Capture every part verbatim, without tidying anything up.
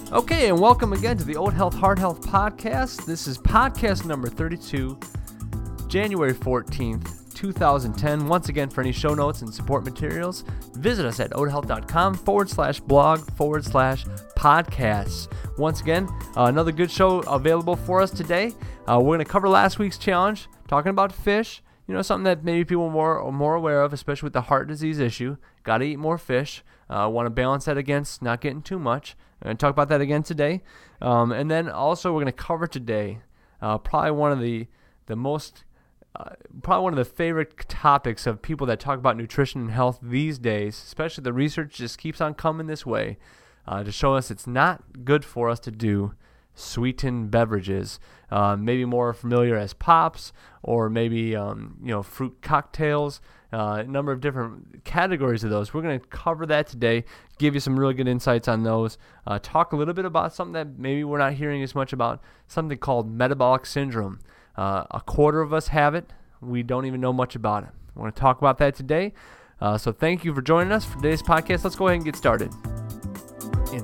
Okay, and welcome again to the Oat Health, Heart Health podcast. This is podcast number thirty-two, January fourteenth, twenty ten. Once again, for any show notes and support materials, visit us at oathealth.com forward slash blog forward slash podcasts. Once again, uh, another good show available for us today. Uh, we're going to cover last week's challenge, talking about fish. You know, something that maybe people are more, more aware of, especially with the heart disease issue. Got to eat more fish. Uh, want to balance that against not getting too much. I'm going to talk about that again today. Um, and then also we're going to cover today uh, probably one of the the most, uh, probably one of the favorite topics of people that talk about nutrition and health these days, especially the research just keeps on coming this way uh, to show us it's not good for us to do sweetened beverages, uh, maybe more familiar as pops or maybe um, you know fruit cocktails, uh, a number of different categories of those. We're going to cover that today, give you some really good insights on those, uh, talk a little bit about something that maybe we're not hearing as much about, something called metabolic syndrome. Uh, a quarter of us have it. We don't even know much about it. We're going to talk about that today. Uh, so thank you for joining us for today's podcast. Let's go ahead and get started. In-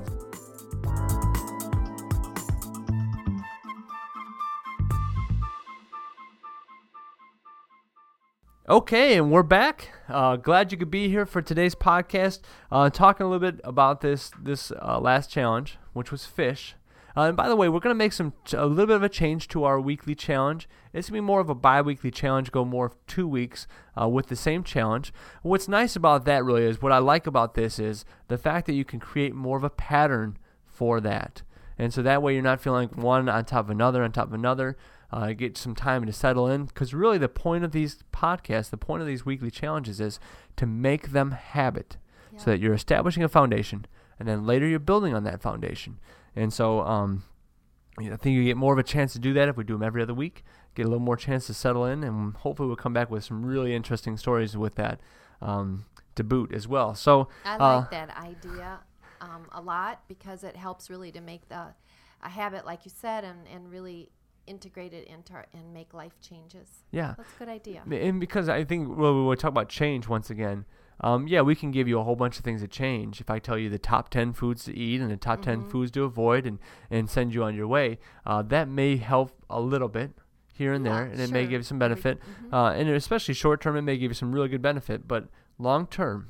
Okay, and we're back. Uh, glad you could be here for today's podcast, uh, talking a little bit about this this uh, last challenge, which was fish. Uh, and by the way, we're going to make some a little bit of a change to our weekly challenge. It's going to be more of a bi-weekly challenge, go more of two weeks uh, with the same challenge. What's nice about that really is, what I like about this is the fact that you can create more of a pattern for that. And so that way you're not feeling like one on top of another on top of another. Uh, get some time to settle in, because really the point of these podcasts, the point of these weekly challenges is to make them habit, yeah. So that you're establishing a foundation, and then later you're building on that foundation. And so um, I think you get more of a chance to do that if we do them every other week, get a little more chance to settle in, and hopefully we'll come back with some really interesting stories with that um, to boot as well. So I uh, like that idea um, a lot, because it helps really to make the a habit, like you said, and, and really integrate it into our, and make life changes. Yeah. That's a good idea. And because I think, well, we will talk about change once again. Um, yeah, we can give you a whole bunch of things to change. If I tell you the top ten foods to eat and the top mm-hmm. ten foods to avoid, and, and send you on your way, uh, that may help a little bit here and yeah, there, and sure. it may give you some benefit. Mm-hmm. Uh, and especially short term, it may give you some really good benefit. But long term,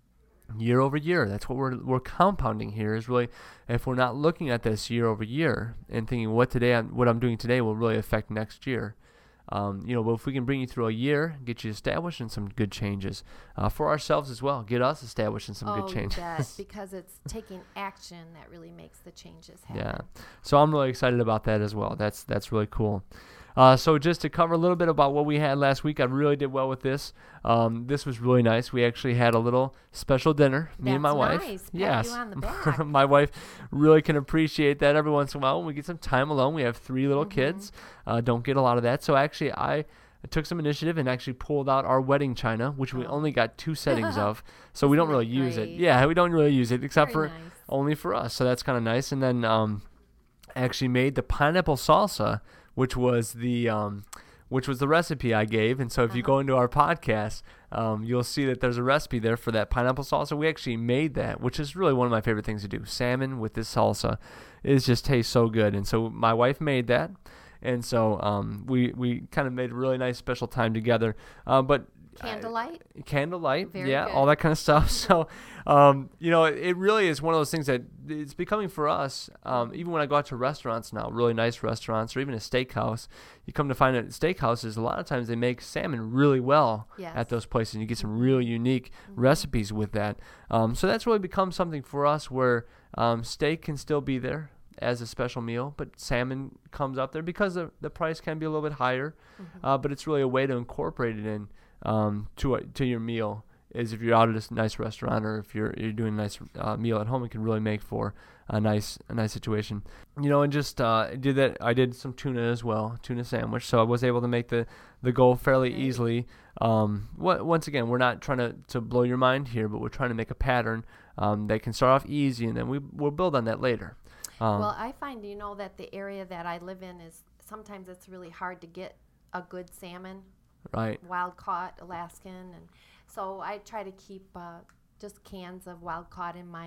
year over year, that's what we're we're compounding here. Is really, if we're not looking at this year over year and thinking what today I'm, what I'm doing today will really affect next year. Um, you know, but if we can bring you through a year, get you established in some good changes uh, for ourselves as well, get us established in some oh, good changes. That, because it's taking action that really makes the changes happen. Yeah, so I'm really excited about that as well. That's that's really cool. Uh, so just to cover a little bit about what we had last week, I really did well with this. Um, this was really nice. We actually had a little special dinner, me That's and my wife. Nice. Pat yes, you on the back. My wife really can appreciate that every once in a while. When we get some time alone, we have three little mm-hmm. kids. Uh, don't get a lot of that. So actually, I took some initiative and actually pulled out our wedding china, which oh. we only got two settings of. So we don't really use great? it. Yeah, we don't really use it except Very for nice. only for us. So that's kind of nice. And then um, actually made the pineapple salsa, which was the um, which was the recipe I gave. And so if uh-huh. you go into our podcast, um, you'll see that there's a recipe there for that pineapple salsa. We actually made that, which is really one of my favorite things to do. Salmon with this salsa. It just tastes so good. And so my wife made that. And so um, we, we kind of made a really nice special time together. Uh, but Candlelight? Uh, candlelight, Very yeah, good. all that kind of stuff. So, um, you know, it, it really is one of those things that it's becoming for us, um, even when I go out to restaurants now, really nice restaurants or even a steakhouse, you come to find that steakhouses, a lot of times they make salmon really well yes. at those places, and you get some really unique mm-hmm. recipes with that. Um, so that's really become something for us where um, steak can still be there as a special meal, but salmon comes up there because the, the price can be a little bit higher, mm-hmm. uh, but it's really a way to incorporate it in um, to a, to your meal. Is if you're out at a nice restaurant or if you're you're doing a nice uh, meal at home, it can really make for a nice a nice situation. You know, and just uh, did that. I did some tuna as well, tuna sandwich. So I was able to make the, the goal fairly Great. easily. Um, what, once again, we're not trying to, to blow your mind here, but we're trying to make a pattern um, that can start off easy, and then we we'll build on that later. Um, well, I find, you know, that the area that I live in is sometimes it's really hard to get a good salmon, right? Wild caught Alaskan, and so I try to keep uh, just cans of wild caught in my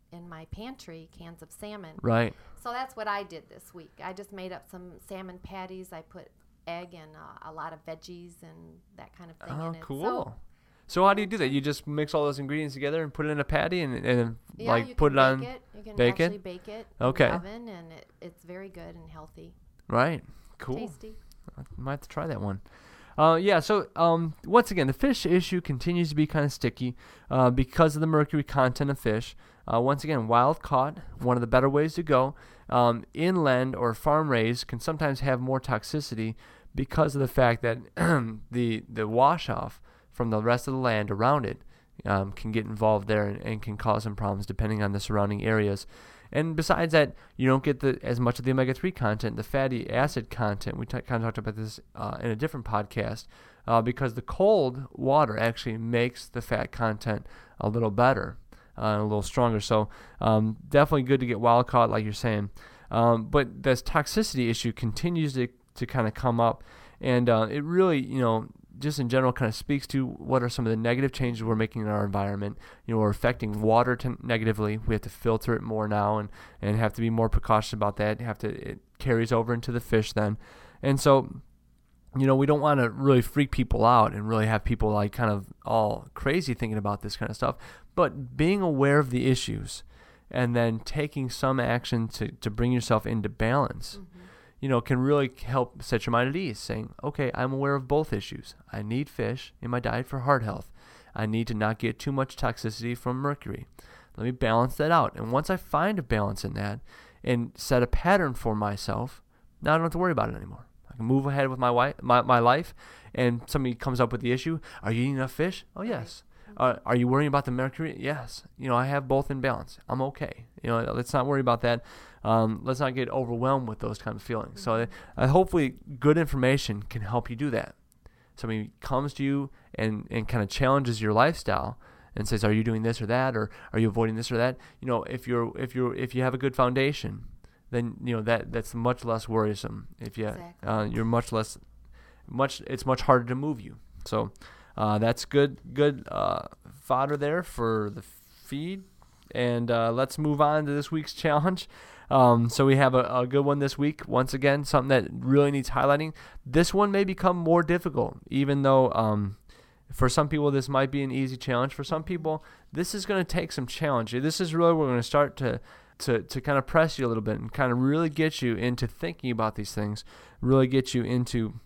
in my pantry cans of salmon. Right. So that's what I did this week. I just made up some salmon patties. I put egg and uh, a lot of veggies and that kind of thing Oh, in it. cool. So, So how do you do that? You just mix all those ingredients together and put it in a patty and, and yeah, like you put can it on. bake it. You can bake it? actually bake it Okay. in the oven, and it, it's very good and healthy. Right. Cool. Tasty. I might have to try that one. Uh, yeah, so um, once again, the fish issue continues to be kind of sticky uh, because of the mercury content of fish. Uh, once again, wild caught, one of the better ways to go. Um, inland or farm raised can sometimes have more toxicity because of the fact that the the wash off from the rest of the land around it um, can get involved there and, and can cause some problems depending on the surrounding areas. And besides that, you don't get the as much of the omega three content, the fatty acid content. We t- kind of talked about this uh, in a different podcast uh, because the cold water actually makes the fat content a little better, uh, a little stronger. So um, definitely good to get wild caught, like you're saying. Um, but this toxicity issue continues to, to kind of come up, and uh, it really, you know, just in general kind of speaks to what are some of the negative changes we're making in our environment. You know, we're affecting water to negatively. We have to filter it more now and, and have to be more precautious about that. Have to, it carries over into the fish then. And so, you know, we don't want to really freak people out and really have people like kind of all crazy thinking about this kind of stuff. But being aware of the issues and then taking some action to, to bring yourself into balance, mm-hmm. you know, can really help set your mind at ease, saying, okay, I'm aware of both issues. I need fish in my diet for heart health. I need to not get too much toxicity from mercury. Let me balance that out. And once I find a balance in that and set a pattern for myself, now I don't have to worry about it anymore. I can move ahead with my, wife, my, my life, and somebody comes up with the issue, are you eating enough fish? Oh, yes. Uh, are you worrying about the mercury? Yes. You know, I have both in balance. I'm okay. You know, let's not worry about that. Um, let's not get overwhelmed with those kind of feelings. So uh, hopefully good information can help you do that. Somebody comes to you and, and kind of challenges your lifestyle and says, are you doing this or that, or are you avoiding this or that? You know, if you're if you're if you have a good foundation, then you know that that's much less worrisome. If you exactly. uh, you're much less much it's much harder to move you. So uh, that's good good uh, fodder there for the feed. And uh, let's move on to this week's challenge. Um, so we have a, a good one this week. Once again, something that really needs highlighting. This one may become more difficult, even though um, for some people this might be an easy challenge. For some people, this is going to take some challenge. This is really where we're going to start to, to, to kind of press you a little bit and kind of really get you into thinking about these things, really get you into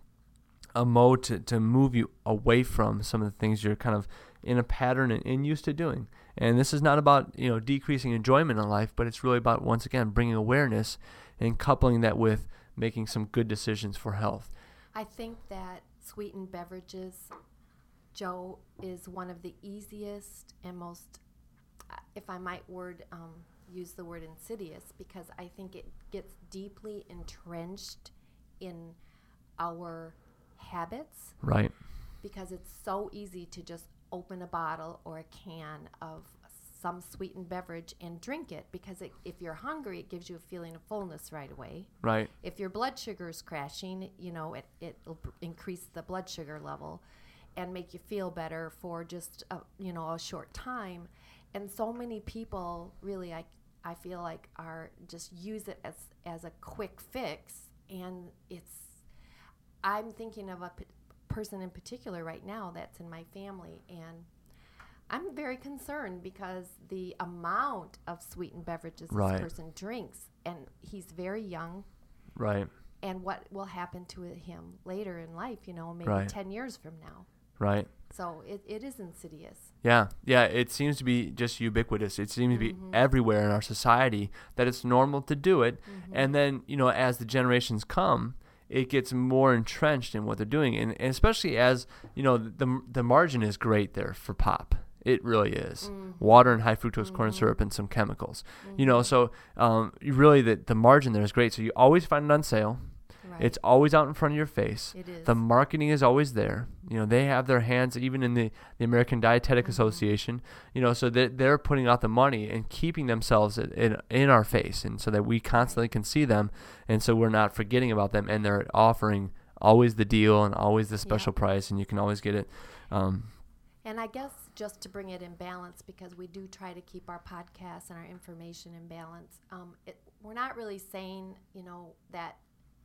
a mode to, to move you away from some of the things you're kind of in a pattern and, and used to doing. And this is not about, you know, decreasing enjoyment in life, but it's really about, once again, bringing awareness and coupling that with making some good decisions for health. I think that sweetened beverages, Joe, is one of the easiest and most, if I might word um, use the word insidious, because I think it gets deeply entrenched in our habits. Right. Because it's so easy to just open a bottle or a can of some sweetened beverage and drink it, because it, if you're hungry, it gives you a feeling of fullness right away. Right. If your blood sugar is crashing, you know, it, it'll increase the blood sugar level and make you feel better for just, a, you know, a short time. And so many people really, I, I feel like, are just use it as, as a quick fix. And it's, I'm thinking of a p- person in particular right now that's in my family, and I'm very concerned because the amount of sweetened beverages right. this person drinks, and he's very young. Right. And what will happen to him later in life, you know, maybe right. ten years from now. Right. So it, it is insidious. Yeah. Yeah. It seems to be just ubiquitous. It seems mm-hmm. to be everywhere in our society that it's normal to do it. Mm-hmm. And then, you know, as the generations come, it gets more entrenched in what they're doing. And, and especially as, you know, the the margin is great there for pop. It really is. Mm-hmm. Water and high fructose mm-hmm. corn syrup and some chemicals. Mm-hmm. You know, so um, you really, the, the margin there is great. So you always find it on sale. Right. It's always out in front of your face. It is. The marketing is always there. You know, they have their hands, even in the, the American Dietetic mm-hmm. Association, you know, so that they're putting out the money and keeping themselves in, in, in our face, and so that we constantly can see them, and so we're not forgetting about them, and they're offering always the deal and always the special yeah. price, and you can always get it. Um, And I guess just to bring it in balance, because we do try to keep our podcasts and our information in balance, um, it, we're not really saying, you know, that,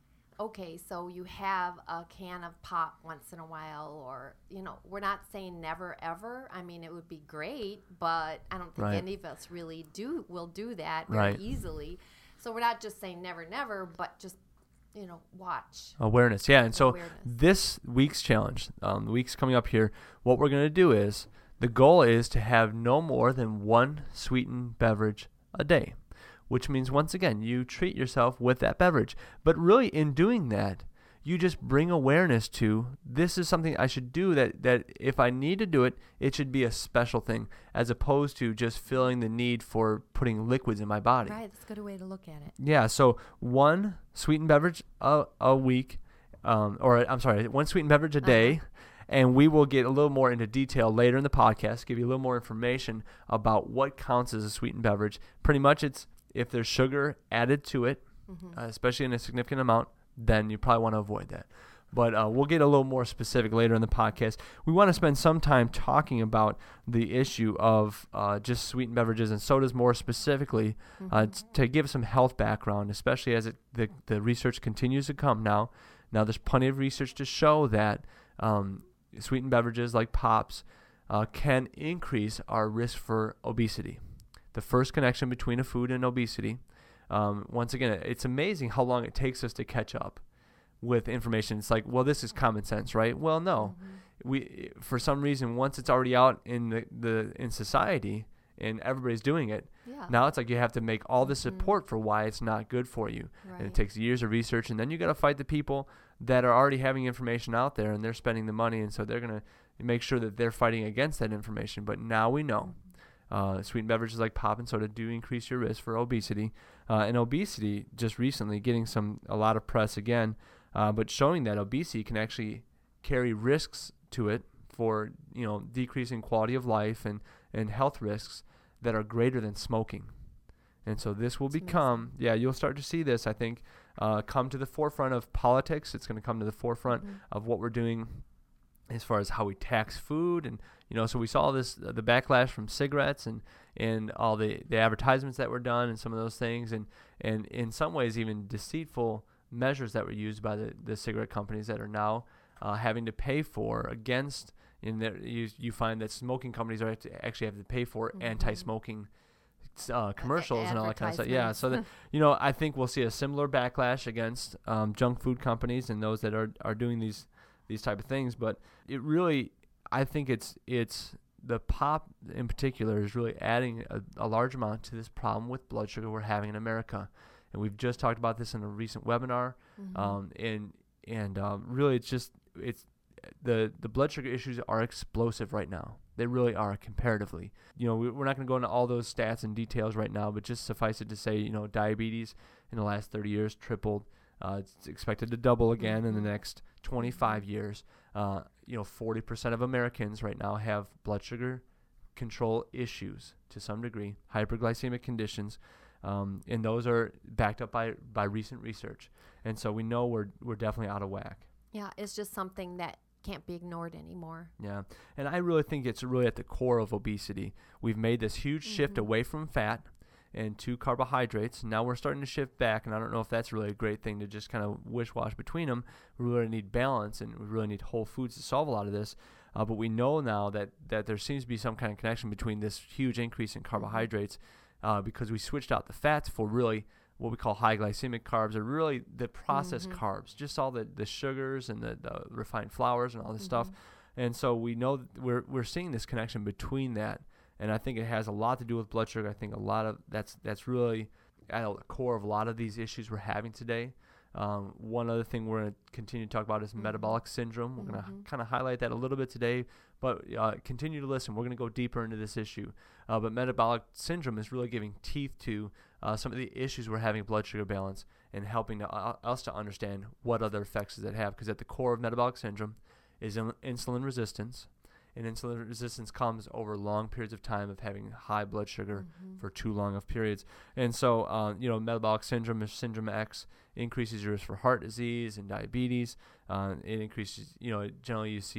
okay, so you have a can of pop once in a while, or, you know, we're not saying never, ever. I mean, it would be great, but I don't think Right. any of us really do will do that very Right. easily. So we're not just saying never, never, but just, you know, watch. Awareness, yeah. And so Awareness. this week's challenge, um, the week's coming up here, what we're going to do is, the goal is to have no more than one sweetened beverage a day, which means, once again, you treat yourself with that beverage. But really, in doing that, you just bring awareness to, this is something I should do, that, that if I need to do it, it should be a special thing, as opposed to just feeling the need for putting liquids in my body. Right, that's a good way to look at it. Yeah, so one sweetened beverage a, a week, um, or I'm sorry, one sweetened beverage a day, Uh-huh. and we will get a little more into detail later in the podcast, give you a little more information about what counts as a sweetened beverage. Pretty much it's if there's sugar added to it, Mm-hmm. uh, especially in a significant amount, then you probably want to avoid that. But uh, we'll get a little more specific later in the podcast. We want to spend some time talking about the issue of uh, just sweetened beverages and sodas more specifically, uh, t- to give some health background, especially as it, the, the research continues to come now. Now there's plenty of research to show that um, sweetened beverages like pops uh, can increase our risk for obesity. The first connection between a food and obesity. Um, once again, it's amazing how long it takes us to catch up with information. It's like, well, this is common sense, right? Well, no. Mm-hmm. We, for some reason, once it's already out in the, the in society and everybody's doing it, Yeah. now it's like you have to make all the Mhm. support for why it's not good for you. Right. And it takes years of research, and then you got to fight the people that are already having information out there, and they're spending the money, and so they're going to make sure that they're fighting against that information. But now we know. Uh, sweetened beverages like pop and soda do increase your risk for obesity. Uh, and obesity, just recently getting some a lot of press again, uh, but showing that obesity can actually carry risks to it for, you know, decreasing quality of life and, and health risks that are greater than smoking. And so this will That's become, yeah, you'll start to see this, I think, uh, come to the forefront of politics. It's going to come to the forefront Mhm. of what we're doing as far as how we tax food. And, you know, so we saw this, uh, the backlash from cigarettes and, and all the, the advertisements that were done and some of those things. And, and in some ways, even deceitful measures that were used by the, the cigarette companies that are now uh, having to pay for against, in that you, you find that smoking companies are have to actually have to pay for Mhm. anti-smoking uh, commercials and all that kind of stuff. Yeah, so that, Advertisements. you know, I think we'll see a similar backlash against um, junk food companies and those that are, are doing these these type of things. But it really, I think it's it's the pop in particular is really adding a, a large amount to this problem with blood sugar we're having in America. And we've just talked about this in a recent webinar. Mhm. Um, and and um, really, it's just it's the the blood sugar issues are explosive right now. They really are comparatively. You know, we, we're not going to go into all those stats and details right now, but just suffice it to say, you know, diabetes in the last thirty years tripled. Uh, it's expected to double again in the Mhm. next twenty-five years. Uh, you know, forty percent of Americans right now have blood sugar control issues to some degree, hyperglycemic conditions, um, and those are backed up by, by recent research. And so we know we're we're definitely out of whack. Yeah, it's just something that can't be ignored anymore. Yeah, and I really think it's really at the core of obesity. We've made this huge shift Mhm. away from fat and to carbohydrates. Now we're starting to shift back, and I don't know if that's really a great thing to just kind of wish-wash between them. We really need balance, and we really need whole foods to solve a lot of this. Uh, but we know now that, that there seems to be some kind of connection between this huge increase in carbohydrates uh, because we switched out the fats for really what we call high glycemic carbs, or really the processed Mhm. carbs, just all the, the sugars and the, the refined flours and all this stuff. Mhm. And so we know that we're we're seeing this connection between that, and I think it has a lot to do with blood sugar. I think a lot of that's that's really at the core of a lot of these issues we're having today. Um, one other thing we're going to continue to talk about is Mhm. metabolic syndrome. We're going to Mhm. kind of highlight that a little bit today, but uh, continue to listen. We're going to go deeper into this issue. Uh, but metabolic syndrome is really giving teeth to uh, some of the issues we're having with blood sugar balance and helping to, uh, us to understand what other effects does it have. Because at the core of metabolic syndrome is in- insulin resistance. And insulin resistance comes over long periods of time of having high blood sugar Mhm. for too long of periods. And so, uh, you know, metabolic syndrome, or syndrome X, increases your risk for heart disease and diabetes. Uh, it increases, you know, generally you see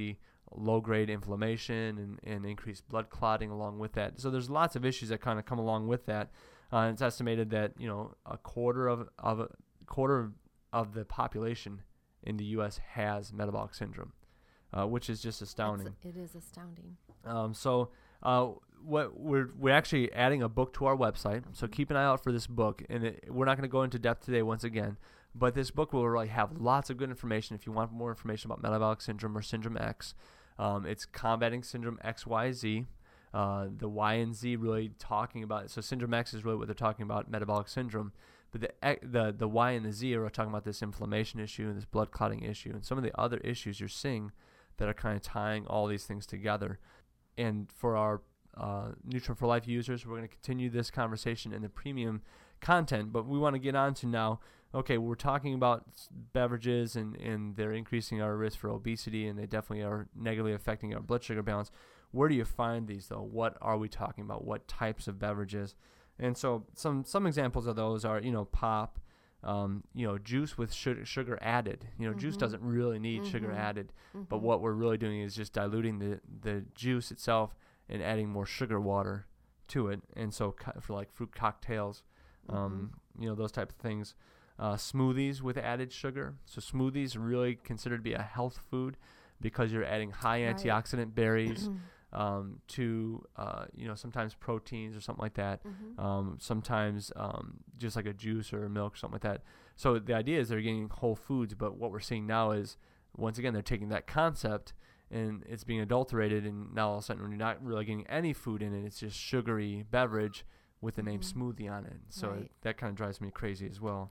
low-grade inflammation and, and increased blood clotting along with that. So there's lots of issues that kind of come along with that. Uh, it's estimated that, you know, a quarter of, of a quarter of the population in the U S has metabolic syndrome, uh, which is just astounding. It's, it is astounding. Um, so uh, what we're we're actually adding a book to our website. So keep an eye out for this book, and it, we're not going to go into depth today once again. But this book will really have lots of good information if you want more information about metabolic syndrome or Syndrome X. Um, it's Combating Syndrome X Y Z. Uh, the Y and Z really talking about it. So Syndrome X is really what they're talking about, metabolic syndrome. But the the the Y and the Z are talking about this inflammation issue and this blood clotting issue and some of the other issues you're seeing that are kind of tying all these things together. And for our uh, Nutrient for Life users, we're going to continue this conversation in the premium content. But we want to get on to now, okay, we're talking about beverages and, and they're increasing our risk for obesity, and they definitely are negatively affecting our blood sugar balance. Where do you find these, though? What are we talking about? What types of beverages? And so some some examples of those are, you know, pop, um, you know, juice with sugar, sugar added. You know, mm-hmm. juice doesn't really need mm-hmm. sugar added, mm-hmm. but what we're really doing is just diluting the, the juice itself and adding more sugar water to it. And so co- for like fruit cocktails, um, mm-hmm. you know, those type of things. Uh, smoothies with added sugar. So smoothies really considered to be a health food because you're adding high right. antioxidant berries. Um, to, uh, you know, sometimes proteins or something like that, mm-hmm. um, sometimes um, just like a juice or milk or something like that. So the idea is they're getting whole foods, but what we're seeing now is, once again, they're taking that concept and it's being adulterated, and now all of a sudden when you're not really getting any food in it, it's just sugary beverage with the name mm-hmm. smoothie on it. So right. it, that kind of drives me crazy as well.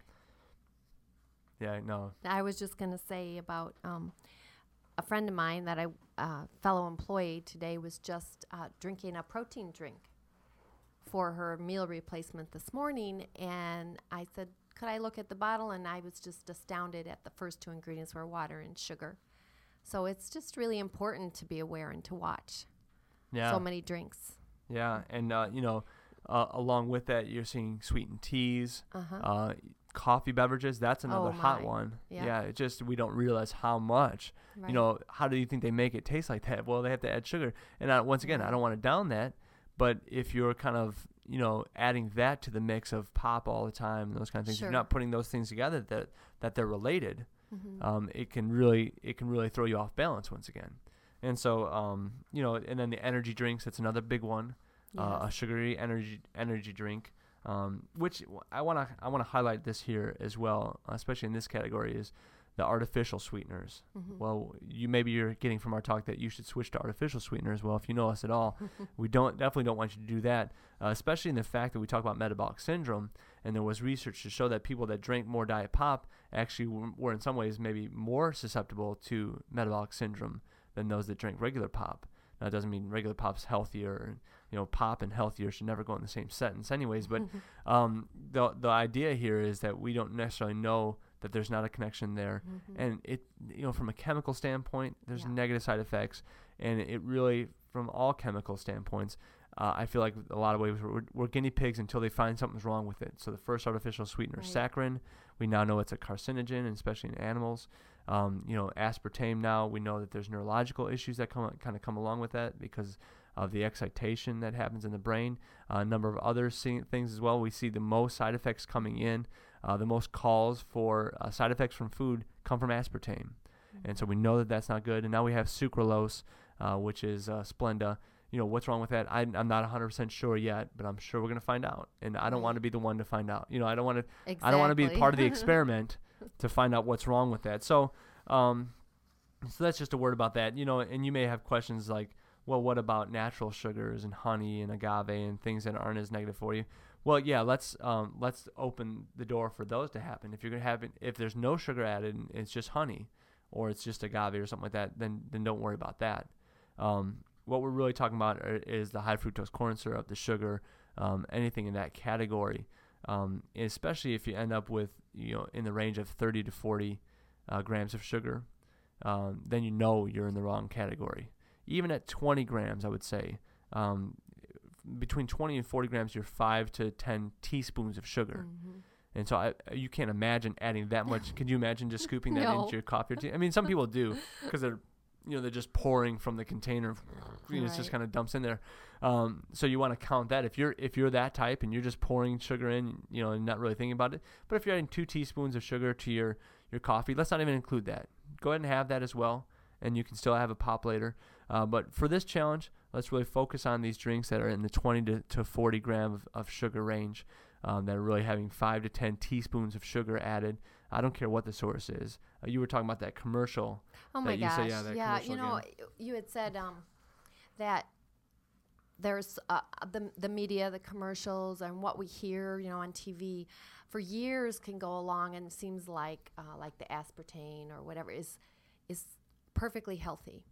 Yeah, no. I was just going to say about... Um, a friend of mine that I, uh, fellow employee today, was just uh, drinking a protein drink for her meal replacement this morning. And I said, could I look at the bottle? And I was just astounded at the first two ingredients were water and sugar. So it's just really important to be aware and to watch yeah. so many drinks. Yeah. And, uh, you know, uh, along with that, you're seeing sweetened teas, uh-huh. uh, coffee beverages. That's another oh hot one. Yeah. yeah. It just, we don't realize how much. Right. You know, how do you think they make it taste like that? Well, they have to add sugar. And I, once again, I don't want to down that, but if you're kind of, you know, adding that to the mix of pop all the time and those kind of things, sure. if you're not putting those things together that that they're related, mm-hmm. um, it can really it can really throw you off balance once again. And so, um, you know, and then the energy drinks, that's another big one, yes. uh, a sugary energy energy drink, um, which I want to I want to highlight this here as well, especially in this category, is the artificial sweeteners. Mm-hmm. Well, you maybe you're getting from our talk that you should switch to artificial sweeteners. Well, if you know us at all, we don't definitely don't want you to do that, uh, especially in the fact that we talk about metabolic syndrome, and there was research to show that people that drank more Diet Pop actually were, were in some ways maybe more susceptible to metabolic syndrome than those that drank regular pop. Now, it doesn't mean regular pop's healthier. You know, pop and healthier should never go in the same sentence anyways, but um, the the idea here is that we don't necessarily know that there's not a connection there. Mm-hmm. And it, you know, from a chemical standpoint, there's yeah. negative side effects. And it really, from all chemical standpoints, uh, I feel like a lot of ways we're, we're guinea pigs until they find something's wrong with it. So the first artificial sweetener, right. saccharin, we now know it's a carcinogen, and especially in animals. Um, you know, aspartame now, we know that there's neurological issues that come kind of come along with that because of the excitation that happens in the brain. Uh, a number of other see- things as well. We see the most side effects coming in. Uh, the most calls for uh, side effects from food come from aspartame. Mm-hmm. And so we know that that's not good. And now we have sucralose, uh, which is uh, Splenda. You know, what's wrong with that? I, I'm not one hundred percent sure yet, but I'm sure we're going to find out. And I don't right. want to be the one to find out. You know, I don't want to exactly. I don't want to be part of the experiment to find out what's wrong with that. So, um, so that's just a word about that. You know, and you may have questions like, well, what about natural sugars and honey and agave and things that aren't as negative for you? Well, yeah, let's um, let's open the door for those to happen. If you're gonna have it, if there's no sugar added, and it's just honey, or it's just agave or something like that, then then don't worry about that. Um, what we're really talking about are, is the high fructose corn syrup, the sugar, um, anything in that category. Um, especially if you end up with, you know, in the range of thirty to forty uh, grams of sugar, um, then you know you're in the wrong category. Even at twenty grams, I would say. Um, between twenty and forty grams, you're five to ten teaspoons of sugar. Mm-hmm. And so I, you can't imagine adding that much. Could you imagine just scooping that no. into your coffee or tea? I mean, some people do because they're you know, they're just pouring from the container. You know, It's just Right. kind of dumps in there. Um, so you want to count that. If you're if you're that type and you're just pouring sugar in, you know, and not really thinking about it. But if you're adding two teaspoons of sugar to your, your coffee, let's not even include that. Go ahead and have that as well, and you can still have a pop later. Uh, but for this challenge, let's really focus on these drinks that are in the twenty to, to forty gram of, of sugar range, um, that are really having five to ten teaspoons of sugar added. I don't care what the source is. Uh, you were talking about that commercial. Oh my that you gosh. said, yeah, that yeah, commercial you know, again. you had said um, that there's uh, the the media, the commercials, and what we hear, you know, on T V, for years can go along, and it seems like uh, like the aspartame or whatever is is perfectly healthy.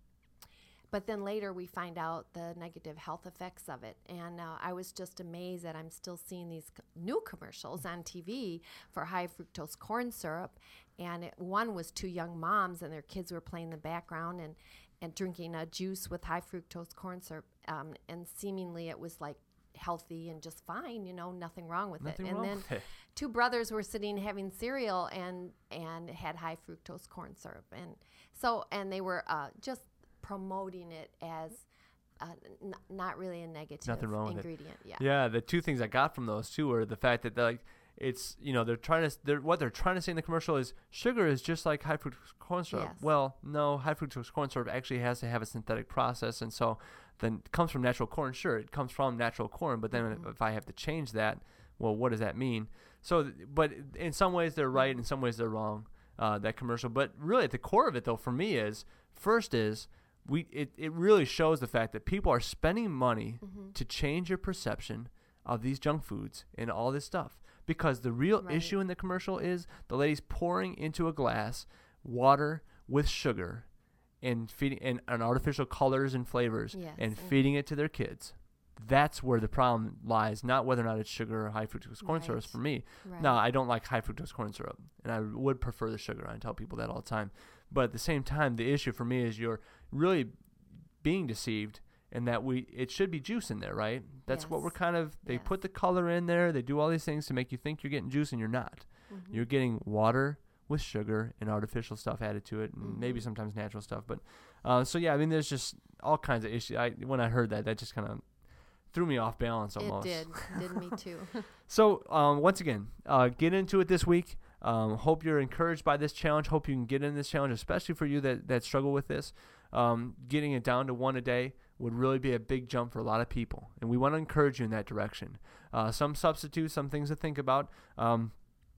But then later we find out the negative health effects of it. And uh, I was just amazed that I'm still seeing these c- new commercials on T V for high fructose corn syrup. And it, one was two young moms and their kids were playing in the background and, and drinking a juice with high fructose corn syrup. Um, and seemingly it was like healthy and just fine, you know, nothing wrong with Nothing it. And wrong then with it. two brothers were sitting having cereal and and had high fructose corn syrup. And so, and they were uh, just promoting it as uh, n- not really a negative Nothing wrong with it. ingredient. Yeah. Yeah, the two things I got from those two were the fact that they're like it's you know they're trying to they're what they're trying to say in the commercial is sugar is just like high fructose corn syrup. Yes. Well, no, high fructose corn syrup actually has to have a synthetic process, and so then it comes from natural corn. Sure, it comes from natural corn, but then Mhm. if I have to change that, well, what does that mean? So, th- but in some ways they're right, in some ways they're wrong. Uh, that commercial, but really at the core of it though, for me is first is we it, it really shows the fact that people are spending money Mhm. to change your perception of these junk foods and all this stuff. Because the real Right. issue in the commercial is the lady's pouring into a glass water with sugar and feeding and, and artificial colors and flavors Yes, and and- feeding it to their kids. That's where the problem lies, not whether or not it's sugar or high fructose corn syrup Right. for me. Right. No, I don't like high fructose corn syrup, and I would prefer the sugar. I tell people that all the time. But at the same time, the issue for me is you're really being deceived, and that we it should be juice in there, right? That's what Yes. we're kind of. They Yes. put the color in there. They do all these things to make you think you're getting juice, and you're not. Mhm. You're getting water with sugar and artificial stuff added to it, and maybe Mhm. sometimes natural stuff. But uh, so yeah, I mean, there's just all kinds of issues. I when I heard that, that just kind of threw me off balance almost. It did. Did me too. So um, once again, uh, get into it this week. Um, hope you're encouraged by this challenge. Hope you can get in this challenge, especially for you that, that struggle with this. Um, getting it down to one a day would really be a big jump for a lot of people, and we want to encourage you in that direction. Uh, some substitutes, some things to think about: um,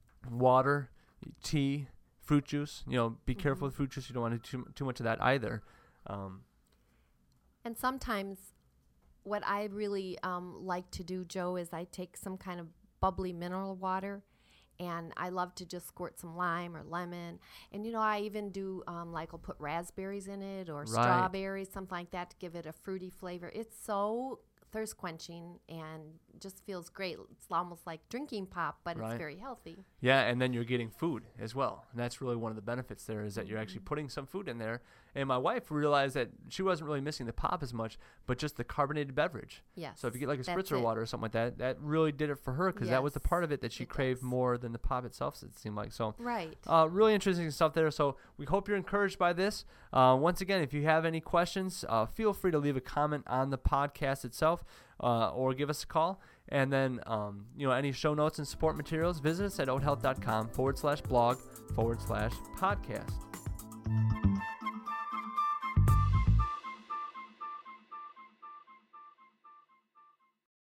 water, tea, fruit juice. You know, be careful Mhm. with fruit juice. You don't want to do too, too much of that either. Um, And sometimes what I really um, like to do, Joe, is I take some kind of bubbly mineral water, and I love to just squirt some lime or lemon. And, you know, I even do, um, like, I'll put raspberries in it or Right. strawberries, something like that, to give it a fruity flavor. It's so thirst quenching and just feels great. It's almost like drinking pop, but Right. it's very healthy. Yeah, and then you're getting food as well. And that's really one of the benefits there is that you're actually Mhm. putting some food in there. And my wife realized that she wasn't really missing the pop as much, but just the carbonated beverage. Yes. So if you get like a that's spritzer it. water or something like that, that really did it for her because that was the Yes, part of it that she it craved does. more than the pop itself, it seemed like. So Right. uh, really interesting stuff there. So we hope you're encouraged by this. Uh, once again, if you have any questions, uh, feel free to leave a comment on the podcast itself uh, or give us a call. And then, um, you know, any show notes and support materials, visit us at oathealth.com forward slash blog forward slash podcast.